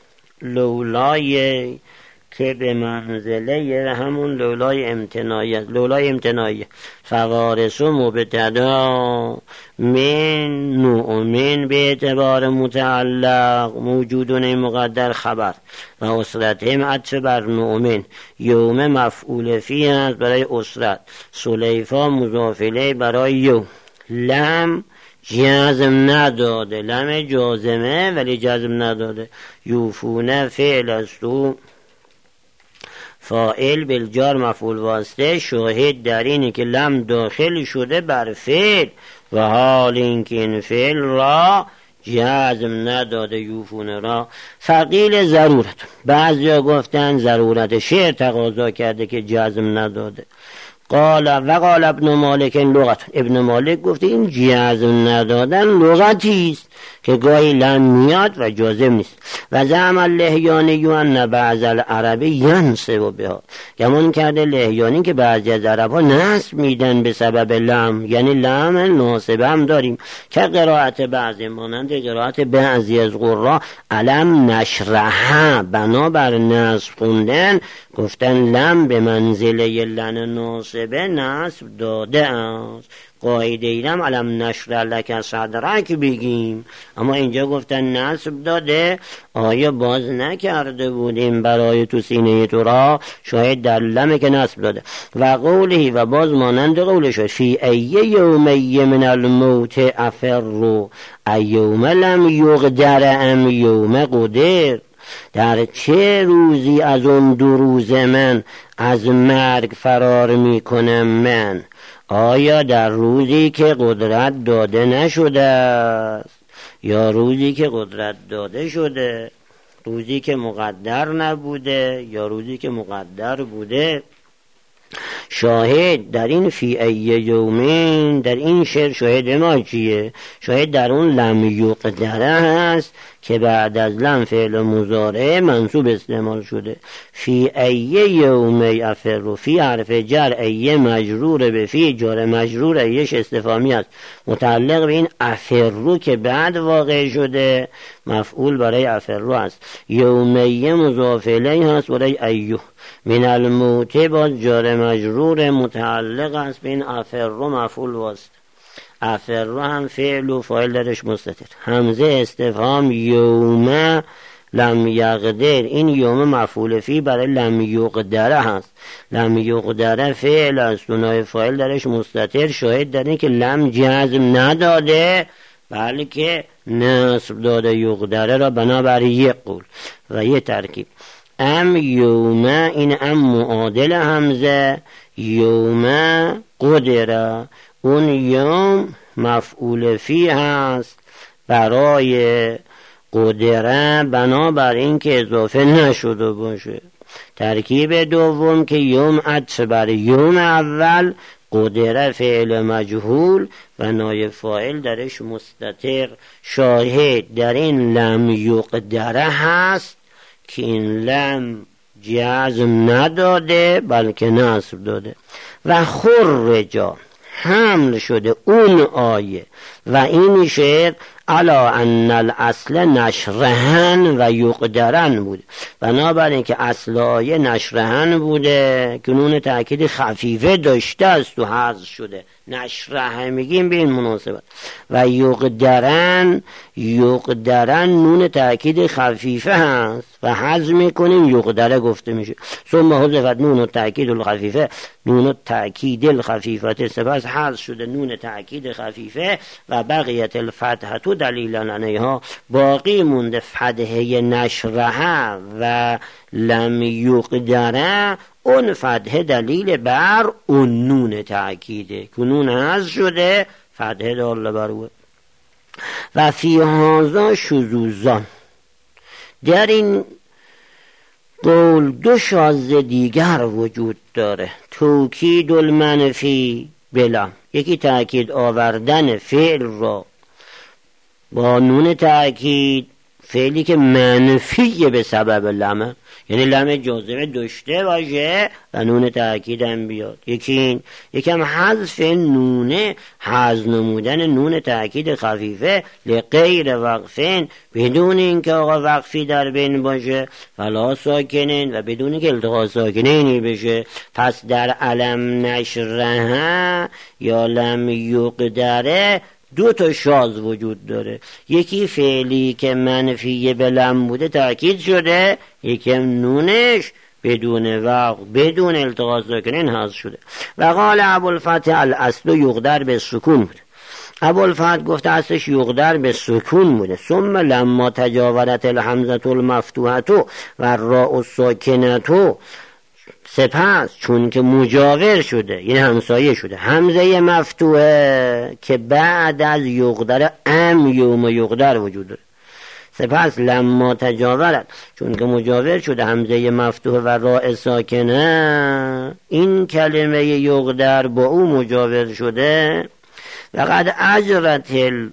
لولای که به منزله همون لولای امتناعی، لولای امتناعی. فوارس و مبتدا، من نؤمن به اعتبار متعلق، موجودون مقدر خبر، و اسرتهم عطف بر نؤمن. یوم مفعول فی است برای اسرت، سلیفا مضاف الیه برای یوم. لم جزم نداده، لم جازمه ولی جزم نداده. یوفونه فعل است و فاعل بالجار مفعول واسطه، شاهد در اینه که لم داخل شده بر فعل و حال اینکه این فعل را جزم نداده یوفون را. فقیل ضرورت، بعضیا گفتن ضرورت شعر تقاضا کرده که جزم نداده. قال و قال ابن مالک لغت، ابن مالک گفته این جزم ندادن لغتی است که گاهی لم میاد و جازم نیست. و زعم اللحیانی ان بعض العرب ینصب بها، گمان کرده لحیانی که بعضی از عرب ها نصب میدن به سبب لم، یعنی لم ناصب هم داریم که قرائت بعضی مانند قرائت بعضی از قرا علم نشرحه، بنابر نصب خوندن گفتن لم به منزله لن ناصبه نصب داده است. قاعده ایرم علم نشرح لک صدرک بگیم، اما اینجا گفتن نصب داده. آیا باز نکرده بودیم برای تو سینه تو را؟ شاید در لمه که نصب داده. و قوله، و باز مانند قولش فی ای یومی من الموت افروا ایوم لم یقدر ام یوم قدر، در چه روزی از اون دو روز من از مرگ فرار میکنم من؟ آیا در روزی که قدرت داده نشده است یا روزی که قدرت داده شده؟ روزی که مقدر نبوده یا روزی که مقدر بوده؟ شاهد در این فی ای یومین، در این شعر شاهد ما چیه؟ شاهد در اون لم یقدره هست که بعد از لم فعل مضارع منصوب استعمال شده. فی ای یومی افروا، فی حرف جر، ای مجرور به فی، جار مجرور ایش استفهامی است متعلق به این افروا که بعد واقع شده، مفعول برای افروا است. یومی مضاف الیه هست برای ایو. من الموت باز جار مجرور متعلق است به این افروا مفعول واسط. افروا هم فعل و فاعل درش مستتر. همزه استفهام یوم لم یقدر، این یوم مفعول فی برای لم یقدره هست. لم یقدره فعل است و نائب فاعل درش مستتر. شاهد در این که لم جزم نداده بلکه نصب داده یقدره را بنابر یک قول و یک ترکیب. ام یوم، این ام معادل همزه، یوم قدره، اون یوم مفعول فی هست برای قدره بنابر این که اضافه نشده باشه. ترکیب دوم که یوم عطف بر یوم اول، قدره فعل مجهول و نایب فاعل درش مستتر. شاهد در این لم یقدره هست که این لم جزم نداده بلکه نصب داده. و خرجا، حمل شده اون آیه و این شعر علا ان الاصل نشرهن و یقدرن بود، بنابراین که اصل آیه نشرهن بوده که نون تأکید خفیفه داشته است و حذف شده. نشره میگیم به این مناسبت. و یقدرن، یقدرن نون تأکید خفیفه هست و حذف میکنیم یقدره گفته میشه. ثم حذفت نون تأکید الخفیفه، نون تأکید الخفیفه سپس حذف شده نون تأکید خفیفه و بقیت الفتحه تو دلیلا علیها، باقی مونده فتحه نشره و لم یقدره. اون فتحه دلیل بر اون نون تأکیده که نون حذف شده فتحه دال بر او. و فی هذا شذوذان، در این قول دو شاذ دیگر وجود داره. توکید المنفی بلا، یکی تأکید آوردن فعل را با نون تأکید، فعلی که منفی به سبب لمه، یعنی لمه جازمه داشته باشه و نون تأکید هم بیاد. یکی این، یکم حذف نونه، حذف نمودن نون تأکید خفیفه لغیر وقفین، بدون اینکه آقا وقفی در بین باشه، فلا ساکنین و بدون اینکه التقاء ساکنینی بشه. پس در علم نشره یا لم یقدره دو تا شاذ وجود داره. یکی فعلی که منفی به لم بوده تأکید شده، یکی نونش بدون وقف بدون التقاء ساکنین حذف شده. و قال ابوالفتح الاصل یقدر به سکون بوده. ابوالفتح گفته اصلش یقدر به سکون بوده. ثم لما تجاورت الحمزه المفتوحه و الراء الساکنه سپس چون که مجاور شده یعنی همسایه شده، همزه مفتوحه که بعد از یقدر ام یوم یقدر وجود داره. سپس لما تجاورت چون که مجاور شده همزه مفتوح و راء ساکنه، این کلمه یقدر با او مجاور شده. و قد اجرت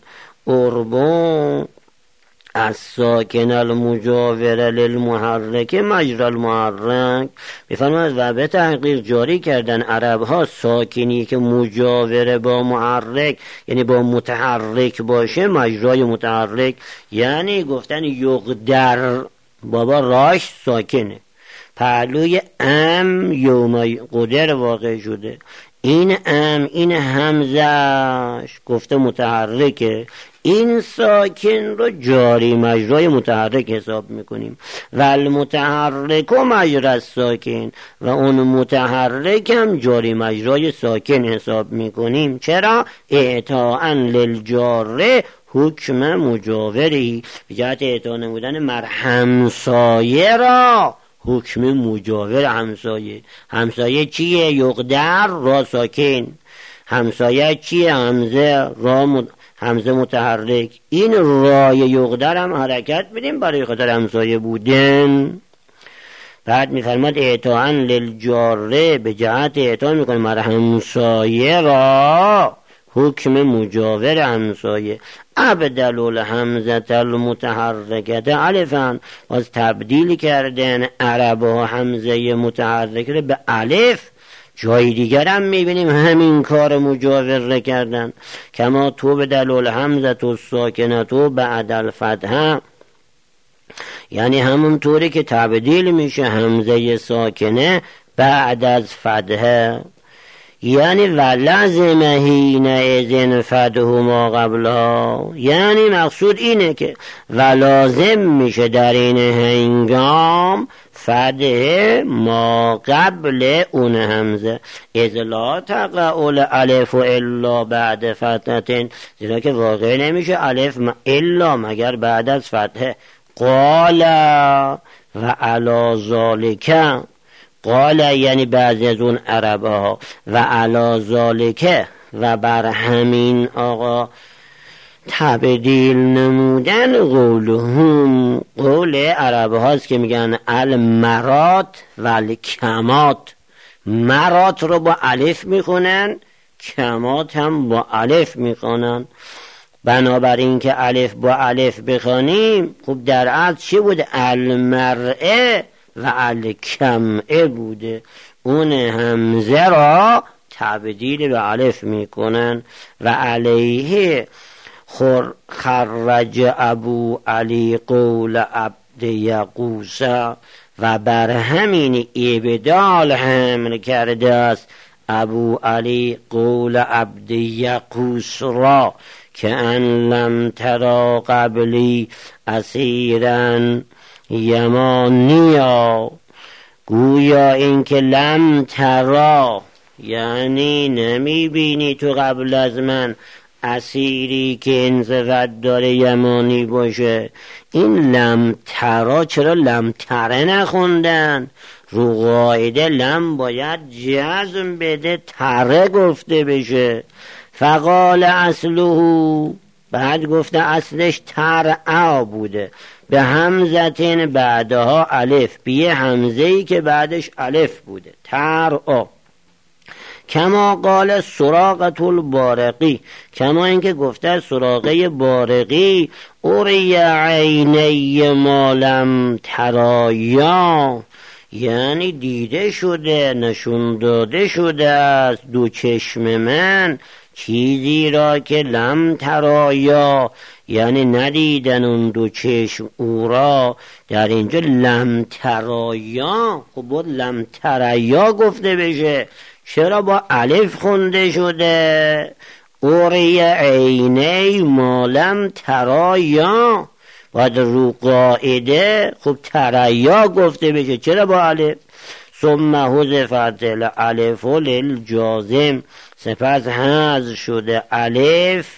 الاربو از ساکن المجاور للمحرک مجرى المحرک، میفرماید و به تحقیق جاری کردن عرب ها ساکنی که مجاور با محرک یعنی با متحرک باشه مجرای متحرک، یعنی گفتن یقدر بابا راش ساکنه، پهلوی ام یوم قدر واقع شده، این ام این همزش گفته متحرکه، این ساکن رو جاری مجرای متحرک حساب میکنیم. و المتحرک و مجرى ساکن، و اون متحرک هم جاری مجرای ساکن حساب میکنیم. چرا؟ اعطاء للجار حکم مجاوری، بجهت اعطا نمودن مر همسایه را حکم مجاور همسایه. همسایه چیه؟ یقدر را ساکن. همسایه چیه؟ همزه را مد... همزه متحرک. این رای یقدر هم حرکت بدیم برای خاطر همسایه بودن. بعد میفرماد اعطاء للجاره، به جهت اعطا میکنه مر همسایه را حکم مجاور همسایه. ابدل الحمزه المتحرکه الفا، باز تبدیل کردن عرب ها همزه متحرکه رو به الف. جای دیگر هم میبینیم همین کار مجاور کردن. کما تو بدل الحمزه تو ساکنه تو بعد الفتحه، یعنی همون طوری که تبدیل میشه همزه ساکنه بعد از فتحه، یعنی ولازم حین اذن فتح ما قبلها، یعنی مقصود اینه که ولازم میشه در این هنگام فتح ما قبل اون همزه. اذ لا تقع الالف الا بعد فتحه، زیرا که واقع نمیشه الف الا مگر بعد از فتحه. قال و علی ذالک، قال یعنی بعضی از اون عرب ها، و علی ذالک و بر همین آقا تبدیل نمودن قولهم، قول عرب هاست که میگن المرات و الکمات. مرات رو با الف میخونن، کمات هم با الف میخونن. بنابراین که الف با الف بخونیم خب در اصل چی بوده؟ المرئه و الکمعه بوده. اون همزه را تبدیل به الف میکنن. و علیه خرج ابو علی قول عبد یقوس، و بر همین ابدال حمل کرده است ابو علی قول عبد یقوس را که ان لم ترا قبلی اسیرا یمانیا، گویا این که لم ترا یعنی نمی بینی تو قبل از من اسیری که انصفت داره یمانی باشه. این لم ترا چرا لم تره نخوندن؟ رو قاعده لم باید جزم بده، تره گفته بشه. فقال اصله، بعد گفته اصلش ترعا بوده، به همزتین بعدها الف، بیه همزهی که بعدش الف بوده، ترعا. کما قال سراقة البارقی، کما اینکه گفته سراقه بارقی اوری عینی ما لم ترایا، یعنی دیده شده نشون داده شده است دو چشم من چیزی را که لم ترایا، یعنی ندیدن اون دو چشم او را. در اینجا لم ترایا خب بود لم ترایا گفته بشه، چرا با الف خونده شده؟ اوری عینی ما لم ترایا، باید رو قاعده خب ترایا گفته بشه، چرا با الف؟ ثم حذفت الالف للجازم، سپس حذف شده الف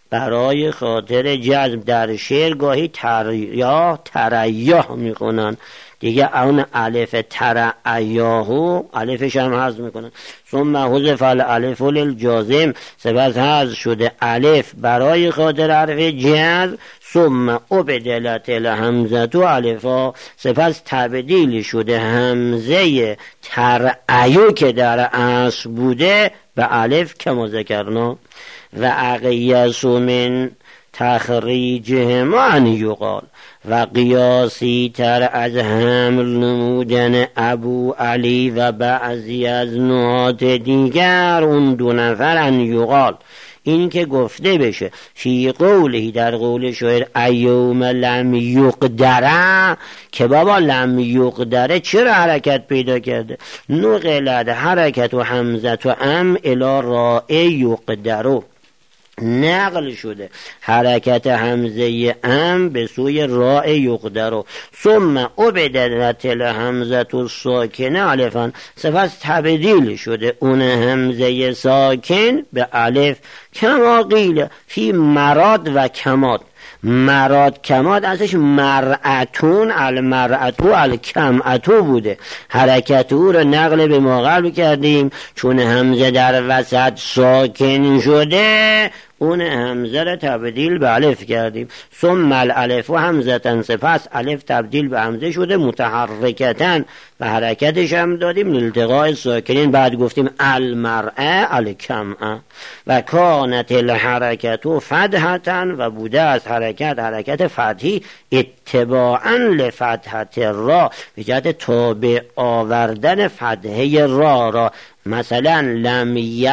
برای خاطر جزم. در شعر گاهی تریا تریاه میکنن دیگه، اون الف تریاهو الفش هم حذف میکنن. ثم حذف الالف للجازم، سپس حذف شده الف برای خاطر حرف جزم. ثم ابدلت الهمزه الفا، سپس تبدیل شده همزه ترعیو که در اصل بوده به الف کما ذکرنا. و اقیس من تخریجهما ان یقال، و قیاسی تر از حمل نمودن ابو علی و بعضی از نهات دیگر اون دو نفر ان یقال، این که گفته بشه فی قوله در قول شاعر ایوم لم یقدره، که بابا لم یقدره چرا حرکت پیدا کرده؟ نقلت حرکت و حمزت و ام الی راء یقدرو، نقل شده حرکت حمزه ام به سوی راء یقدرو. ثم ابدلت الهمزه الساکنه الفا، سپس تبدیل شده اون همزه ساکن به الف. کما قیل فی مراد و کماد، مراد کماد ازش مرعتون المرعتو الکمعتو بوده، حرکت او رو نقل به ما قبل کردیم، چون همزه در وسط ساکن شده اون همزه رو تبدیل به الف کردیم. ثم الالف و همزتن، سپس الف تبدیل به همزه شده متحرکتن و حرکتش هم دادیم لالتقاء ساکنین. بعد گفتیم المرعه الکمعه و کانت الحرکتو فتحتن، و بوده از حرکت حرکت فتحی اتباعا لفتحت را، به جهت تابع آوردن فتحه را را. مثلا لم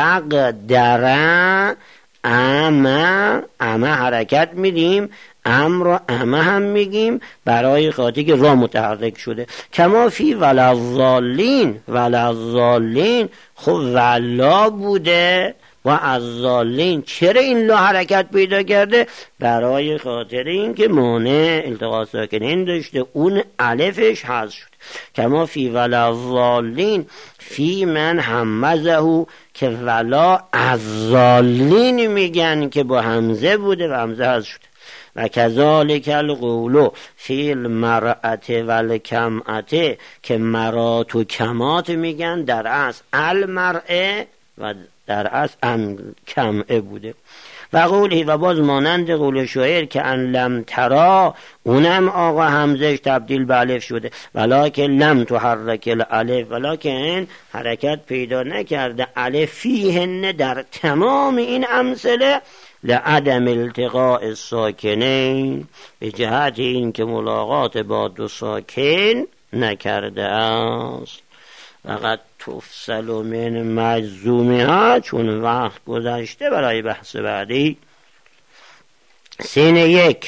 یقدر اما، اما حرکت میدیم، ام را اما هم میگیم برای خاطر که را متحرک شده. کما فی ولضالین، ولضالین خب ولا بوده و از ضالین، چرا این لا حرکت پیدا کرده؟ برای خاطر این که مانع التقاء ساکنین داشته، اون الفش حذف شد. کما فی ولضالین فی من همزه، که ولا از ضالین میگن که با همزه بوده و همزه حذف شده. و کذالک القول فی المرأت والکمعت، که مرات و کمات میگن در اصل المرأه و در اصل ام کمعه بوده. و قولی، و باز مانند قول شاعر که ان لم ترا، اونم آقا همزش تبدیل به الف شده. ولکن لم تحرک الالف، ولکن حرکت پیدا نکرده الف فیهن در تمام این امثله لعدم التقاء الساکنین، به جهت این که ملاقات با دو ساکن نکرده است. فقط تفصل من مجزومها، چون وقت گذشته برای بحث بعدی. سین یک،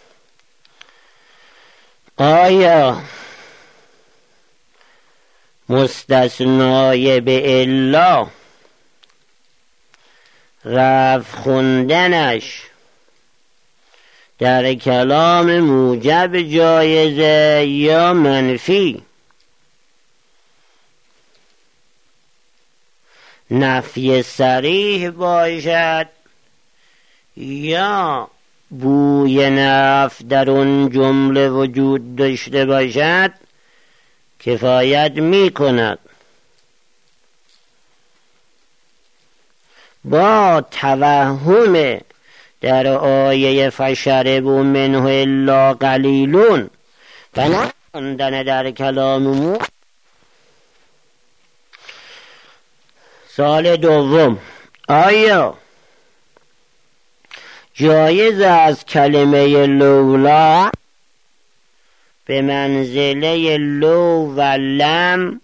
آیا مستثنای به الا رفع خوندنش در کلام موجب جایزه یا منفی؟ نفی صریح باشد یا بوی نفی در اون جمله وجود داشته باشد کفایت می کند. با توهم در آیه فشربوا منه الا قلیلون و نخواندن در کلام مو. سال دوم، آیا جایز از کلمه لولا به منزله لو و لم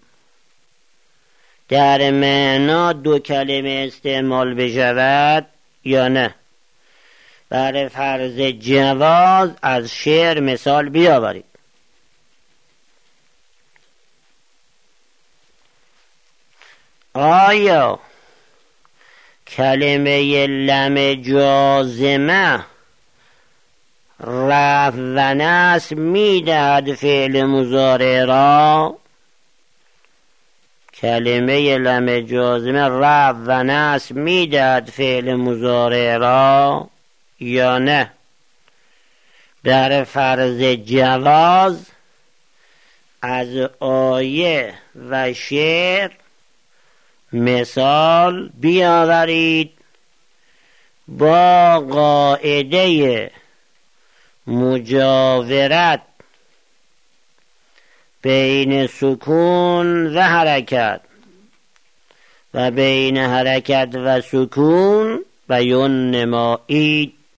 در معنا دو کلمه استعمال بشود یا نه؟ برای فرض جواز از شعر مثال بیاورید. آیا کلمه لم جازمه رفع و نصب میدهد فعل مضارع را؟ کلمه لم جازمه رفع و نصب میدهد فعل مضارع را؟ یا نه در فرض جواز از آیه و شعر مثال بیاورید با قاعده مجاورت بین سکون و حرکت و بین حرکت و سکون بیان نمایید